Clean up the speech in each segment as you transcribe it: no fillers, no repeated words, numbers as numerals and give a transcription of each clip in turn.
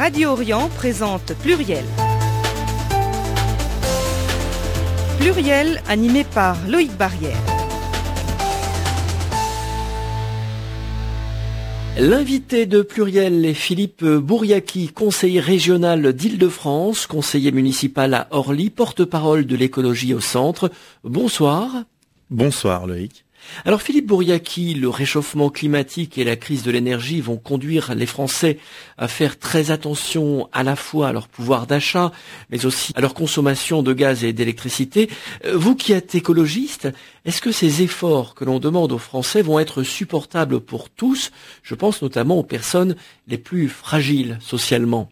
Radio Orient présente Pluriel. Pluriel animé par Loïc Barrière. L'invité de Pluriel est Philippe Bouriaki, conseiller régional d'Île-de-France, conseiller municipal à Orly, porte-parole de l'écologie au centre. Bonsoir. Bonsoir Loïc. Alors Philippe Bouriaki, le réchauffement climatique et la crise de l'énergie vont conduire les Français à faire très attention à la fois à leur pouvoir d'achat, mais aussi à leur consommation de gaz et d'électricité. Vous qui êtes écologiste, est-ce que ces efforts que l'on demande aux Français vont être supportables pour tous? Je pense notamment aux personnes les plus fragiles socialement.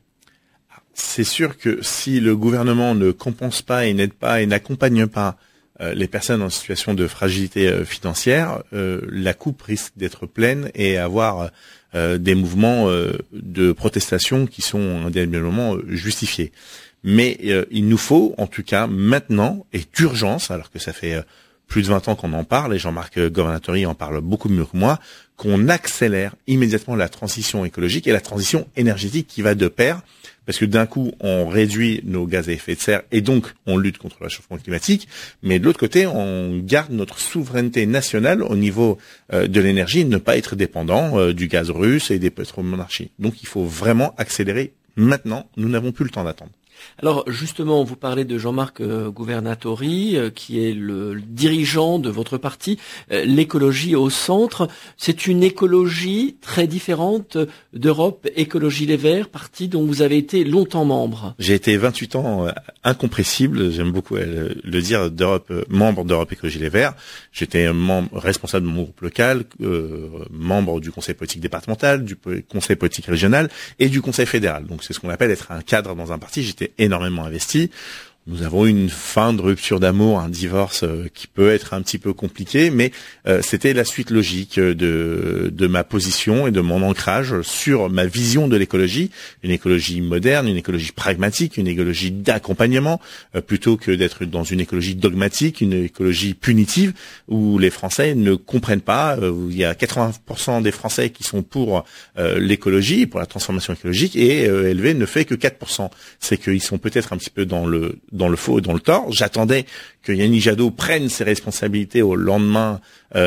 C'est sûr que si le gouvernement ne compense pas et n'aide pas et n'accompagne pas les personnes en situation de fragilité financière, la coupe risque d'être pleine et avoir des mouvements de protestation qui sont indéniablement justifiés. Mais il nous faut, en tout cas maintenant, et d'urgence, alors que ça fait plus de 20 ans qu'on en parle, et Jean-Marc Governatori en parle beaucoup mieux que moi, qu'on accélère immédiatement la transition écologique et la transition énergétique qui va de pair, parce que d'un coup, on réduit nos gaz à effet de serre et donc on lutte contre le réchauffement climatique, mais de l'autre côté, on garde notre souveraineté nationale au niveau de l'énergie, ne pas être dépendant du gaz russe et des pétromonarchies. Donc il faut vraiment accélérer maintenant, nous n'avons plus le temps d'attendre. Alors justement, vous parlez de Jean-Marc Governatori, qui est le dirigeant de votre parti, l'écologie au centre. C'est une écologie très différente d'Europe Écologie Les Verts, parti dont vous avez été longtemps membre. J'ai été 28 ans incompressible, j'aime beaucoup le dire, membre d'Europe Écologie Les Verts. J'étais responsable de mon groupe local, membre du conseil politique départemental, du conseil politique régional et du conseil fédéral. Donc c'est ce qu'on appelle être un cadre dans un parti. J'étais énormément investi. Nous avons eu une fin de rupture d'amour, un divorce qui peut être un petit peu compliqué, mais c'était la suite logique de ma position et de mon ancrage sur ma vision de l'écologie, une écologie moderne, une écologie pragmatique, une écologie d'accompagnement, plutôt que d'être dans une écologie dogmatique, une écologie punitive, où les Français ne comprennent pas. Il y a 80% des Français qui sont pour l'écologie, pour la transformation écologique, et LV ne fait que 4%. C'est qu'ils sont peut-être un petit peu dans le faux et dans le tort. J'attendais que Yannick Jadot prenne ses responsabilités au lendemain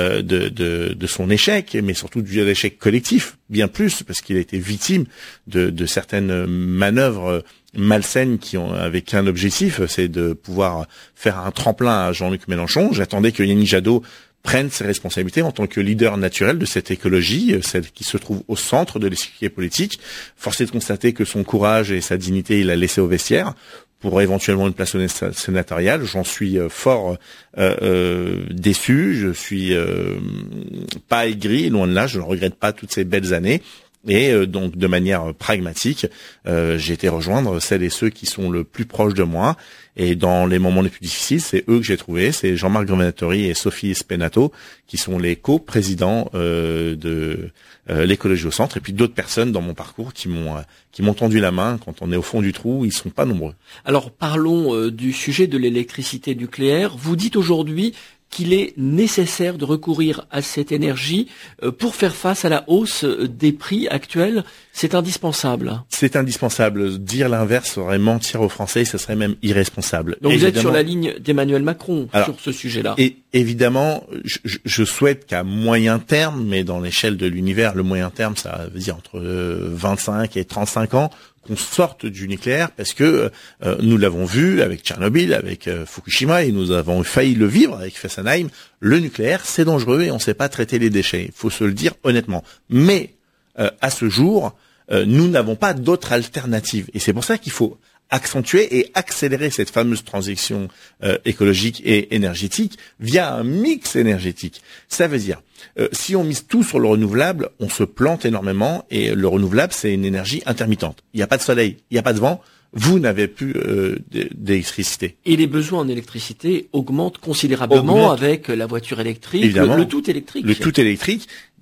de son échec, mais surtout de l'échec collectif, bien plus, parce qu'il a été victime de certaines manœuvres malsaines qui ont avec qu'un objectif, c'est de pouvoir faire un tremplin à Jean-Luc Mélenchon. J'attendais que Yannick Jadot prenne ses responsabilités en tant que leader naturel de cette écologie, celle qui se trouve au centre de l'échiquier politique. Force est de constater que son courage et sa dignité, il l'a laissé au vestiaire pour éventuellement une place sénatoriale. J'en suis fort déçu, je suis pas aigri, loin de là, je ne regrette pas toutes ces belles années. Et donc de manière pragmatique, j'ai été rejoindre celles et ceux qui sont le plus proches de moi. Et dans les moments les plus difficiles, c'est eux que j'ai trouvés, c'est Jean-Marc Governatori et Sophie Spenato, qui sont les co-présidents de l'écologie au centre, et puis d'autres personnes dans mon parcours qui m'ont tendu la main. Quand on est au fond du trou, ils sont pas nombreux. Alors parlons du sujet de l'électricité nucléaire. Vous dites aujourd'hui qu'il est nécessaire de recourir à cette énergie pour faire face à la hausse des prix actuels. C'est indispensable. C'est indispensable. Dire l'inverse serait mentir aux Français, ce serait même irresponsable. Donc vous êtes sur la ligne d'Emmanuel Macron sur ce sujet-là. Et évidemment, je souhaite qu'à moyen terme, mais dans l'échelle de l'univers, le moyen terme, ça veut dire entre 25 et 35 ans, qu'on sorte du nucléaire, parce que nous l'avons vu avec Tchernobyl, avec Fukushima, et nous avons failli le vivre avec Fessenheim. Le nucléaire, c'est dangereux et on ne sait pas traiter les déchets. Il faut se le dire honnêtement. Mais à ce jour, nous n'avons pas d'autre alternative. Et c'est pour ça qu'il faut accentuer et accélérer cette fameuse transition écologique et énergétique via un mix énergétique. Ça veut dire, si on mise tout sur le renouvelable, on se plante énormément, et le renouvelable, c'est une énergie intermittente. Il n'y a pas de soleil, il n'y a pas de vent, vous n'avez plus d'électricité. Et les besoins en électricité augmentent considérablement avec la voiture électrique, le tout électrique. Le tout électrique.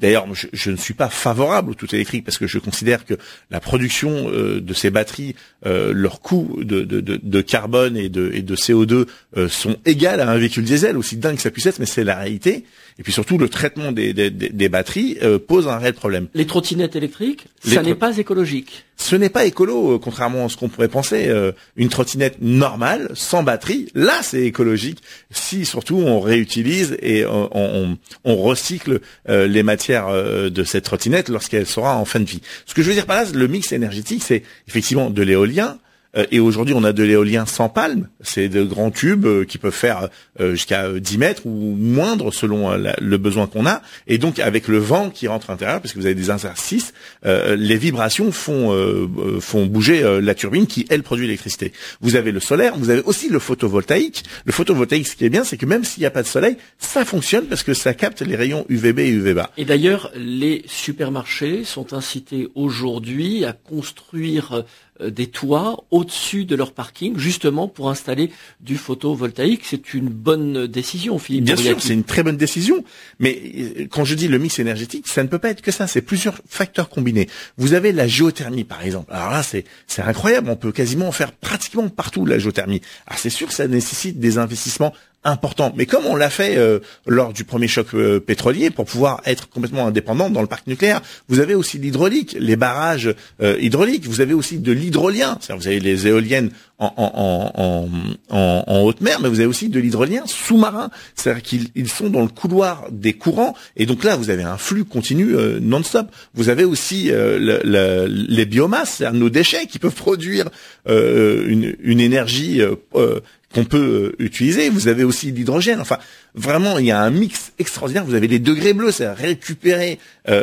D'ailleurs, je ne suis pas favorable au tout électrique parce que je considère que la production de ces batteries, leurs coûts de carbone et de CO2 sont égales à un véhicule diesel, aussi dingue que ça puisse être, mais c'est la réalité. Et puis surtout, le traitement des batteries pose un réel problème. Les trottinettes électriques, ça n'est pas écologique. Ce n'est pas écolo, contrairement à ce qu'on pourrait penser. Une trottinette normale, sans batterie, là c'est écologique. Si surtout on réutilise et on recycle les matières de cette trottinette lorsqu'elle sera en fin de vie. Ce que je veux dire par là, le mix énergétique, c'est effectivement de l'éolien. Et aujourd'hui, on a de l'éolien sans palme. C'est de grands tubes qui peuvent faire jusqu'à 10 mètres ou moindre selon le besoin qu'on a. Et donc, avec le vent qui rentre à l'intérieur, parce que vous avez des interstices, les vibrations font bouger la turbine qui, elle, produit l'électricité. Vous avez le solaire, vous avez aussi le photovoltaïque. Le photovoltaïque, ce qui est bien, c'est que même s'il n'y a pas de soleil, ça fonctionne parce que ça capte les rayons UVB et UVA. Et d'ailleurs, les supermarchés sont incités aujourd'hui à construire des toits au-dessus de leur parking, justement pour installer du photovoltaïque. C'est une bonne décision, Philippe. Bien sûr, c'est une très bonne décision. Mais quand je dis le mix énergétique, ça ne peut pas être que ça. C'est plusieurs facteurs combinés. Vous avez la géothermie, par exemple. Alors là, c'est incroyable. On peut quasiment en faire pratiquement partout, la géothermie. Alors c'est sûr que ça nécessite des investissements important. Mais comme on l'a fait lors du premier choc pétrolier, pour pouvoir être complètement indépendant dans le parc nucléaire, vous avez aussi l'hydraulique, les barrages hydrauliques, vous avez aussi de l'hydrolien, c'est-à-dire vous avez les éoliennes en haute mer, mais vous avez aussi de l'hydrolien sous-marin, c'est-à-dire qu'ils sont dans le couloir des courants, et donc là vous avez un flux continu non-stop. Vous avez aussi les biomasses, c'est-à-dire nos déchets qui peuvent produire une énergie qu'on peut utiliser. Vous avez aussi l'hydrogène. Enfin, vraiment, il y a un mix extraordinaire. Vous avez les degrés bleus, c'est récupérer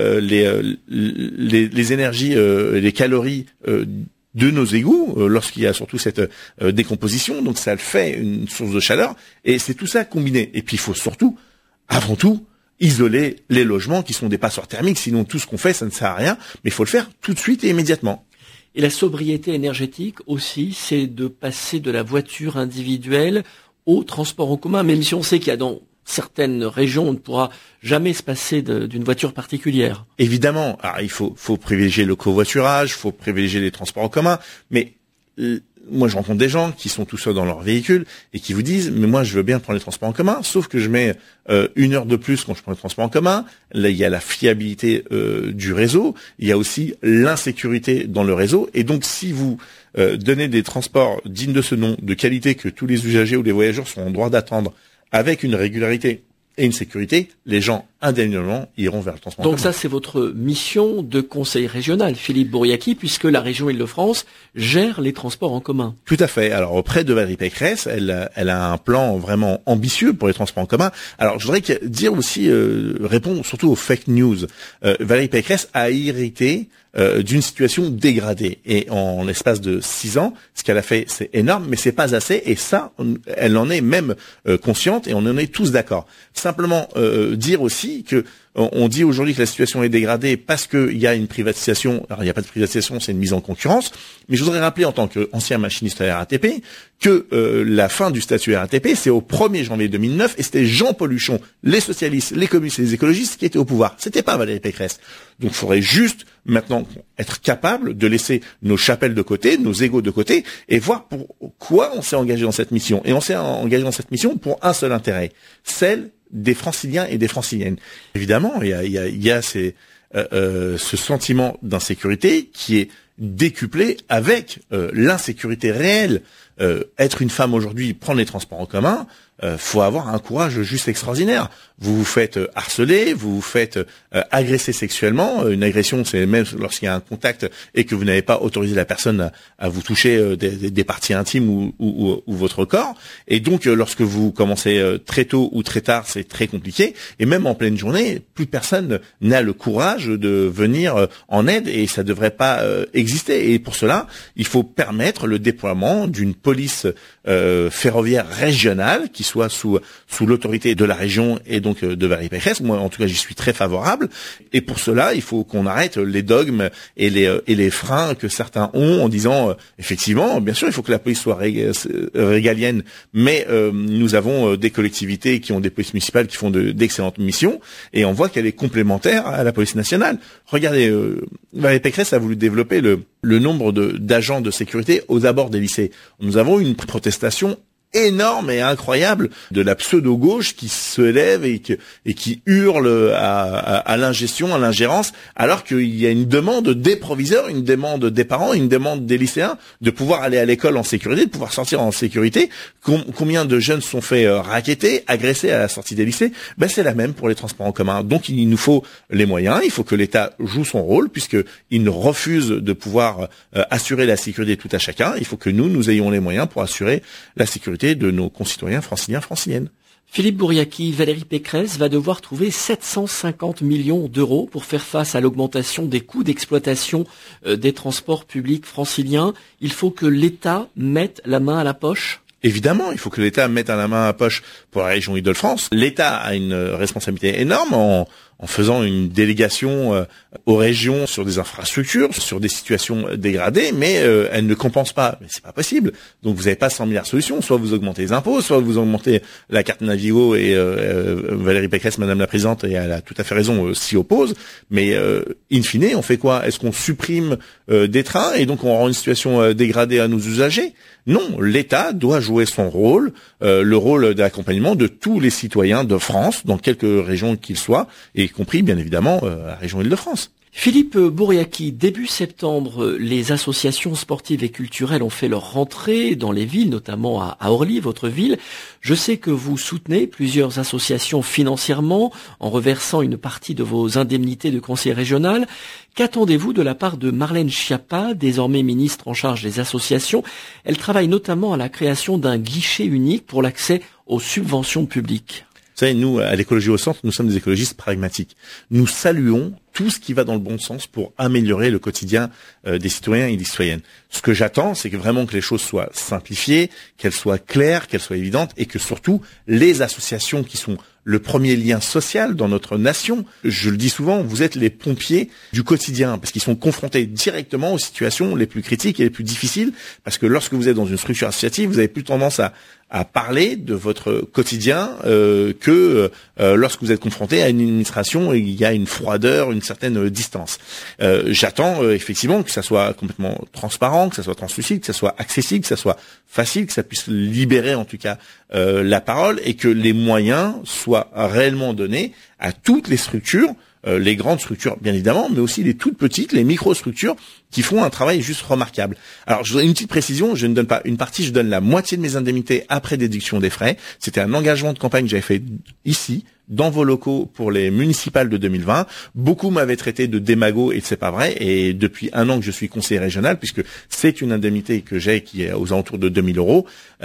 les énergies, les calories de nos égouts lorsqu'il y a surtout cette décomposition. Donc, ça le fait une source de chaleur. Et c'est tout ça combiné. Et puis, il faut surtout, avant tout, isoler les logements qui sont des passoires thermiques. Sinon, tout ce qu'on fait, ça ne sert à rien. Mais il faut le faire tout de suite et immédiatement. Et la sobriété énergétique aussi, c'est de passer de la voiture individuelle au transport en commun, même si on sait qu'il y a dans certaines régions, on ne pourra jamais se passer d'une voiture particulière. Évidemment, alors il faut privilégier le covoiturage, il faut privilégier les transports en commun, mais moi je rencontre des gens qui sont tout seuls dans leur véhicule et qui vous disent mais moi je veux bien prendre les transports en commun, sauf que je mets 1 heure de plus quand je prends les transports en commun. Là il y a la fiabilité du réseau, il y a aussi l'insécurité dans le réseau, et donc si vous donnez des transports dignes de ce nom, de qualité, que tous les usagers ou les voyageurs sont en droit d'attendre avec une régularité et une sécurité, les gens indéniablement iront vers le transport en commun. Donc ça, c'est votre mission de conseil régional, Philippe Bouriaki, puisque la région Île-de-France gère les transports en commun. Tout à fait. Alors auprès de Valérie Pécresse, elle a un plan vraiment ambitieux pour les transports en commun. Alors je voudrais dire aussi, répondre surtout aux fake news. Valérie Pécresse a hérité d'une situation dégradée, et en l'espace de 6 ans, ce qu'elle a fait, c'est énorme, mais c'est pas assez, et ça, elle en est même consciente, et on en est tous d'accord. Simplement dire aussi que on dit aujourd'hui que la situation est dégradée parce qu'il y a une privatisation. Alors il n'y a pas de privatisation, c'est une mise en concurrence. Mais je voudrais rappeler en tant qu'ancien machiniste à la RATP que la fin du statut RATP, c'est au 1er janvier 2009, et c'était Jean-Paul Huchon, les socialistes, les communistes et les écologistes qui étaient au pouvoir. C'était pas Valérie Pécresse. Donc il faudrait juste maintenant être capable de laisser nos chapelles de côté, nos égos de côté, et voir pourquoi on s'est engagé dans cette mission. Et on s'est engagé dans cette mission pour un seul intérêt, celle des Franciliens et des Franciliennes. Évidemment, il y a ce sentiment d'insécurité qui est décuplé avec l'insécurité réelle. Être une femme aujourd'hui, prendre les transports en commun, faut avoir un courage juste extraordinaire. Vous vous faites harceler, vous vous faites agresser sexuellement. Une agression, c'est même lorsqu'il y a un contact et que vous n'avez pas autorisé la personne à vous toucher des parties intimes ou votre corps. Et donc, lorsque vous commencez très tôt ou très tard, c'est très compliqué. Et même en pleine journée, plus personne n'a le courage de venir en aide, et ça devrait pas exister. Et pour cela, il faut permettre le déploiement d'une police ferroviaire régionale qui soit sous l'autorité de la région et donc de Valérie Pécresse. Moi, en tout cas, j'y suis très favorable. Et pour cela, il faut qu'on arrête les dogmes et les freins que certains ont en disant effectivement, bien sûr, il faut que la police soit régalienne, mais nous avons des collectivités qui ont des polices municipales qui font d'excellentes missions et on voit qu'elle est complémentaire à la police nationale. Regardez, Valérie Pécresse a voulu développer le nombre d'agents de sécurité aux abords des lycées. Nous avons une protestation énorme et incroyable de la pseudo-gauche qui se lève et qui hurle à l'ingestion, à l'ingérence, alors qu'il y a une demande des proviseurs, une demande des parents, une demande des lycéens de pouvoir aller à l'école en sécurité, de pouvoir sortir en sécurité. Combien de jeunes sont fait racketter, agressés à la sortie des lycées? C'est la même pour les transports en commun. Donc il nous faut les moyens, il faut que l'État joue son rôle puisqu'il refuse de pouvoir assurer la sécurité de tout à chacun. Il faut que nous ayons les moyens pour assurer la sécurité de nos concitoyens franciliens, franciliennes. Philippe Bouriaki, Valérie Pécresse va devoir trouver 750 millions d'euros pour faire face à l'augmentation des coûts d'exploitation des transports publics franciliens. Il faut que l'État mette la main à la poche. Évidemment, il faut que l'État mette la main à la poche pour la région Île-de-France. L'État a une responsabilité énorme en faisant une délégation aux régions sur des infrastructures, sur des situations dégradées, mais elle ne compense pas. Mais c'est pas possible. Donc vous n'avez pas 100 milliards de solutions. Soit vous augmentez les impôts, soit vous augmentez la carte Navigo et Valérie Pécresse, Madame la Présidente, et elle a tout à fait raison, s'y oppose. Mais in fine, on fait quoi? Est-ce qu'on supprime des trains et donc on rend une situation dégradée à nos usagers? Non, l'État doit jouer son rôle, le rôle d'accompagnement de tous les citoyens de France, dans quelques régions qu'ils soient, et y compris bien évidemment la région Île-de-France. Philippe Bouriaki, début septembre, les associations sportives et culturelles ont fait leur rentrée dans les villes, notamment à Orly, votre ville. Je sais que vous soutenez plusieurs associations financièrement en reversant une partie de vos indemnités de conseiller régional. Qu'attendez-vous de la part de Marlène Schiappa, désormais ministre en charge des associations? Elle travaille notamment à la création d'un guichet unique pour l'accès aux subventions publiques. Vous savez, nous, à l'écologie au centre, nous sommes des écologistes pragmatiques. Nous saluons tout ce qui va dans le bon sens pour améliorer le quotidien des citoyens et des citoyennes. Ce que j'attends, c'est que vraiment que les choses soient simplifiées, qu'elles soient claires, qu'elles soient évidentes, et que surtout, les associations qui sont le premier lien social dans notre nation, je le dis souvent, vous êtes les pompiers du quotidien, parce qu'ils sont confrontés directement aux situations les plus critiques et les plus difficiles, parce que lorsque vous êtes dans une structure associative, vous avez plus tendance à parler de votre quotidien que lorsque vous êtes confronté à une administration et il y a une froideur, une certaine distance. J'attends effectivement que ça soit complètement transparent, que ça soit translucide, que ça soit accessible, que ça soit facile, que ça puisse libérer en tout cas la parole et que les moyens soient réellement donnés à toutes les structures, les grandes structures bien évidemment, mais aussi les toutes petites, les micro-structures qui font un travail juste remarquable. Alors, je voudrais une petite précision, je ne donne pas une partie, je donne la moitié de mes indemnités après déduction des frais. C'était un engagement de campagne que j'avais fait ici, dans vos locaux pour les municipales de 2020. Beaucoup m'avaient traité de démago et c'est pas vrai. Et depuis un an que je suis conseiller régional, puisque c'est une indemnité que j'ai qui est aux alentours de 2000 euros,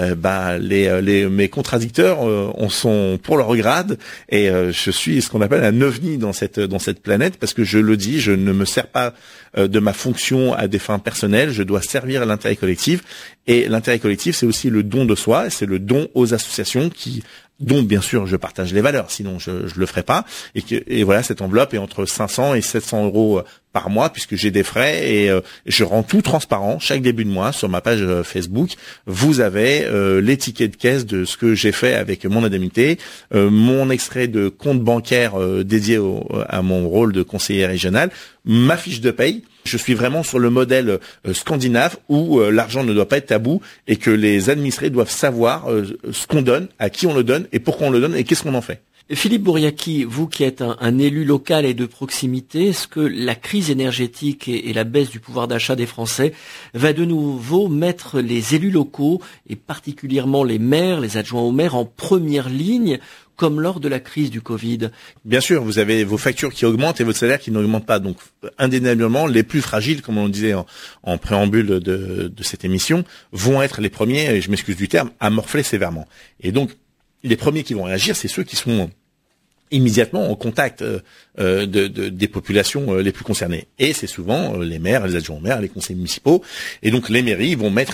mes contradicteurs en sont pour leur grade et je suis ce qu'on appelle un ovni dans cette planète parce que je le dis, je ne me sers pas de ma fonction à des fins personnelles, je dois servir l'intérêt collectif et l'intérêt collectif c'est aussi le don de soi, c'est le don aux associations dont bien sûr je partage les valeurs, sinon je le ferai pas. Et voilà, cette enveloppe est entre 500 et 700 euros par mois puisque j'ai des frais et je rends tout transparent chaque début de mois sur ma page Facebook. Vous avez les tickets de caisse de ce que j'ai fait avec mon indemnité, mon extrait de compte bancaire dédié à mon rôle de conseiller régional, ma fiche de paye. Je suis vraiment sur le modèle scandinave où l'argent ne doit pas être tabou et que les administrés doivent savoir ce qu'on donne, à qui on le donne et pourquoi on le donne et qu'est-ce qu'on en fait. Philippe Bouriaki, vous qui êtes un élu local et de proximité, est-ce que la crise énergétique et la baisse du pouvoir d'achat des Français va de nouveau mettre les élus locaux et particulièrement les maires, les adjoints aux maires en première ligne comme lors de la crise du Covid? Bien sûr, vous avez vos factures qui augmentent et votre salaire qui n'augmente pas. Donc, indéniablement, les plus fragiles, comme on le disait en préambule de cette émission, vont être les premiers, et je m'excuse du terme, à morfler sévèrement. Et donc, les premiers qui vont réagir, c'est ceux qui sont immédiatement en contact des populations les plus concernées. Et c'est souvent les maires, les adjoints aux maires, les conseils municipaux. Et donc, les mairies vont mettre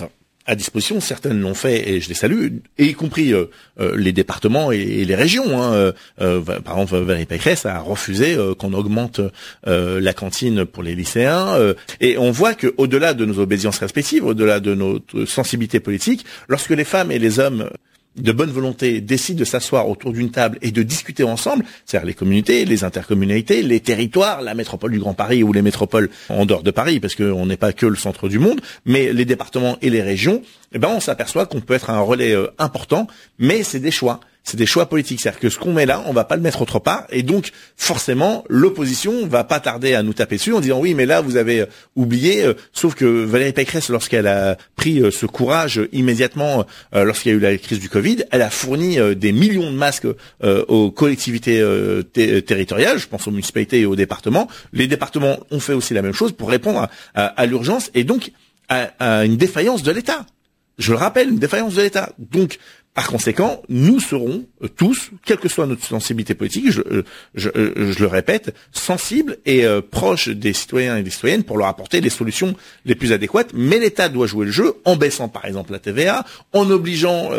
à disposition. Certaines l'ont fait et je les salue, et y compris les départements et les régions. Par exemple, Valérie Pécresse a refusé qu'on augmente la cantine pour les lycéens. Et on voit que, au-delà de nos obédiences respectives, au-delà de notre sensibilité politique, lorsque les femmes et les hommes de bonne volonté décident de s'asseoir autour d'une table et de discuter ensemble, c'est-à-dire les communautés, les intercommunalités, les territoires, la métropole du Grand Paris ou les métropoles en dehors de Paris, parce qu'on n'est pas que le centre du monde, mais les départements et les régions, on s'aperçoit qu'on peut être un relais important, mais c'est des choix. C'est des choix politiques. C'est-à-dire que ce qu'on met là, on va pas le mettre autre part. Et donc, forcément, l'opposition va pas tarder à nous taper dessus en disant oui, mais là, vous avez oublié. Sauf que Valérie Pécresse, lorsqu'elle a pris ce courage immédiatement, lorsqu'il y a eu la crise du Covid, elle a fourni des millions de masques aux collectivités territoriales. Je pense aux municipalités et aux départements. Les départements ont fait aussi la même chose pour répondre à l'urgence et donc à une défaillance de l'État. Je le rappelle, une défaillance de l'État. Donc, par conséquent, nous serons tous, quelle que soit notre sensibilité politique, je le répète, sensibles et proches des citoyens et des citoyennes pour leur apporter les solutions les plus adéquates. Mais l'État doit jouer le jeu en baissant par exemple la TVA, en obligeant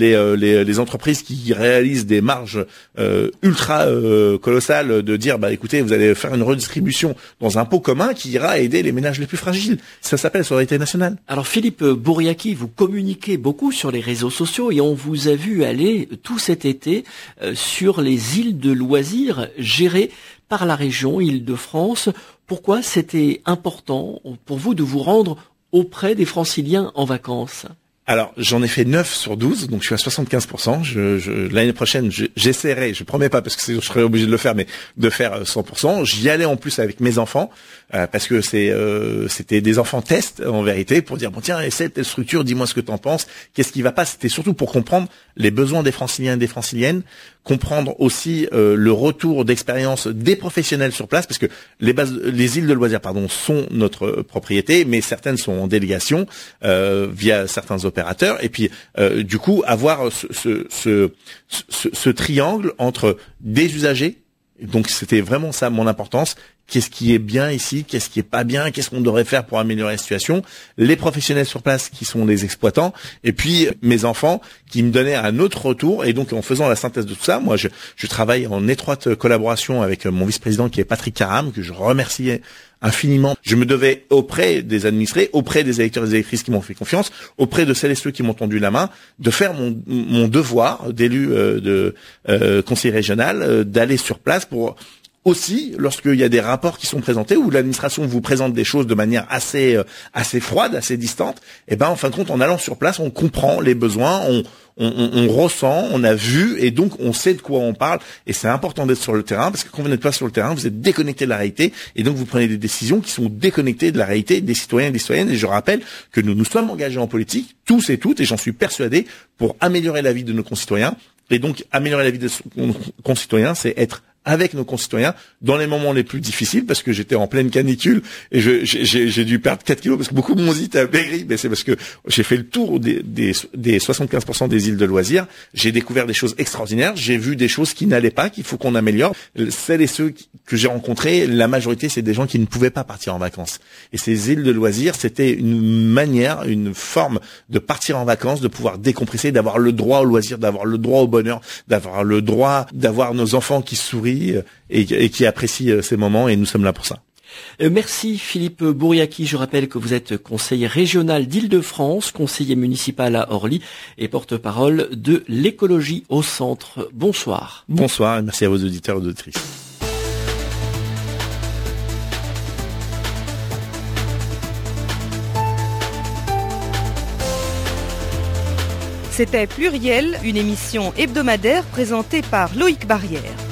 les entreprises qui réalisent des marges ultra colossales de dire écoutez, vous allez faire une redistribution dans un pot commun qui ira aider les ménages les plus fragiles. Ça s'appelle la solidarité nationale. Alors Philippe Bouriaki, vous communiquez beaucoup sur les réseaux sociaux et on vous a vu aller tout cet été sur les îles de loisirs gérées par la région Île-de-France. Pourquoi c'était important pour vous de vous rendre auprès des Franciliens en vacances ? Alors, j'en ai fait 9 sur 12, donc je suis à 75%. L'année prochaine, j'essaierai, je promets pas parce que je serais obligé de le faire, mais de faire 100%. J'y allais en plus avec mes enfants, parce que c'était des enfants tests, en vérité, pour dire, tiens, essaie telle structure, dis-moi ce que t'en penses, qu'est-ce qui va pas. C'était surtout pour comprendre les besoins des Franciliens et des Franciliennes, comprendre aussi le retour d'expérience des professionnels sur place, parce que les îles de loisirs, sont notre propriété, mais certaines sont en délégation, via certains opérateurs, et puis du coup avoir ce triangle entre des usagers. Donc c'était vraiment ça mon importance. Qu'est-ce qui est bien ici, qu'est-ce qui est pas bien, qu'est-ce qu'on devrait faire pour améliorer la situation, les professionnels sur place qui sont les exploitants, et puis mes enfants qui me donnaient un autre retour. Et donc en faisant la synthèse de tout ça, moi je travaille en étroite collaboration avec mon vice-président qui est Patrick Caram, que je remerciais infiniment. Je me devais auprès des administrés, auprès des électeurs et des électrices qui m'ont fait confiance, auprès de celles et ceux qui m'ont tendu la main, de faire mon devoir d'élu de conseiller régional, d'aller sur place pour aussi, lorsqu'il y a des rapports qui sont présentés où l'administration vous présente des choses de manière assez froide, assez distante, en fin de compte, en allant sur place, on comprend les besoins, on ressent, on a vu, et donc on sait de quoi on parle. Et c'est important d'être sur le terrain, parce que quand vous n'êtes pas sur le terrain, vous êtes déconnecté de la réalité, et donc vous prenez des décisions qui sont déconnectées de la réalité des citoyens et des citoyennes. Et je rappelle que nous sommes engagés en politique, tous et toutes, et j'en suis persuadé, pour améliorer la vie de nos concitoyens. Et donc améliorer la vie de nos concitoyens, c'est être avec nos concitoyens dans les moments les plus difficiles, parce que j'étais en pleine canicule et j'ai dû perdre 4 kilos parce que beaucoup m'ont dit t'as maigri, mais c'est parce que j'ai fait le tour des 75% des îles de loisirs. J'ai découvert des choses extraordinaires, j'ai vu des choses qui n'allaient pas, qu'il faut qu'on améliore. Celles et ceux que j'ai rencontrés, la majorité c'est des gens qui ne pouvaient pas partir en vacances. Et ces îles de loisirs, c'était une manière, une forme de partir en vacances, de pouvoir décompresser, d'avoir le droit au loisir, d'avoir le droit au bonheur, d'avoir le droit d'avoir nos enfants qui sourient et qui apprécient ces moments, et nous sommes là pour ça. Merci Philippe Bouriaki. Je rappelle que vous êtes conseiller régional d'Île-de-France, conseiller municipal à Orly et porte-parole de l'écologie au centre. Bonsoir. Bonsoir et merci à vos auditeurs et auditrices. C'était Pluriel, une émission hebdomadaire présentée par Loïc Barrière.